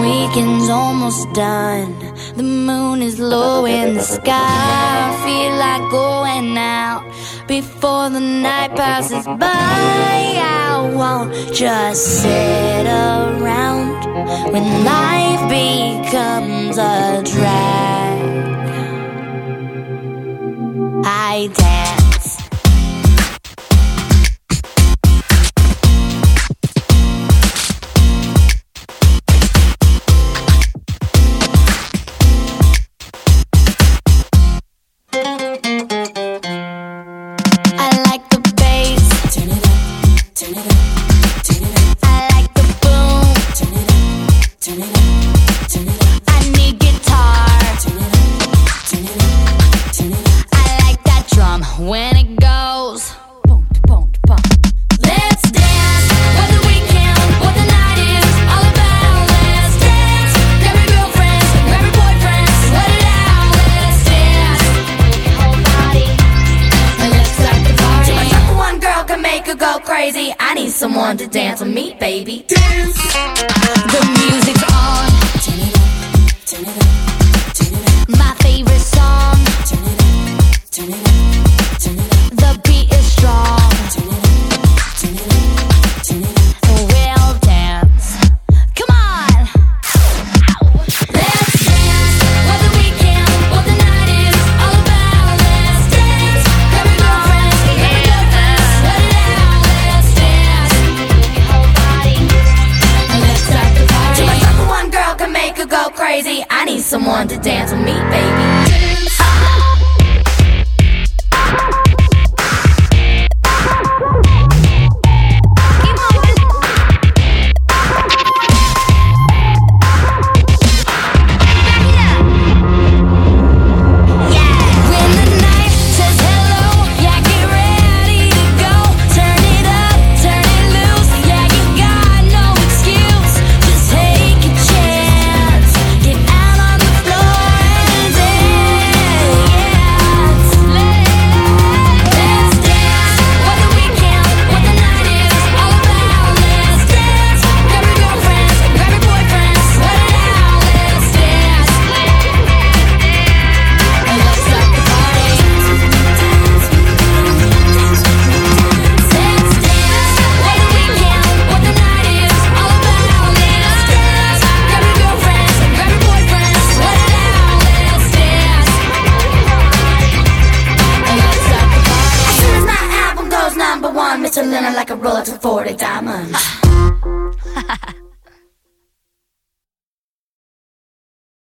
weekend's almost done. The moon is low in the sky. I feel like going out before the night passes by. I won't just sit around when life becomes a drag. I dance. When it goes boom, boom, boom. Let's dance. What the weekend, what the night is all about. Let's dance. Grab your girlfriends, grab your boyfriends, let it out. Let's dance. Whole body, and let's start the party. Till myself one girl can make her go crazy. I need someone to dance with me, baby. Dance. The music's on. Turn it up, turn it up, turn it up. My favorite song. Turn it up, turn it up. The beat is strong. We'll dance. Come on. Let's dance. What the weekend, what the night is all about. Let's dance. Grab your girlfriends, grab your boyfriends, let it out. Let's dance. Whole body, and let's start the party. Till myself one girl can make her go crazy. I need someone to dance with me, baby. Mr. Leonard like a roller to 40 diamonds.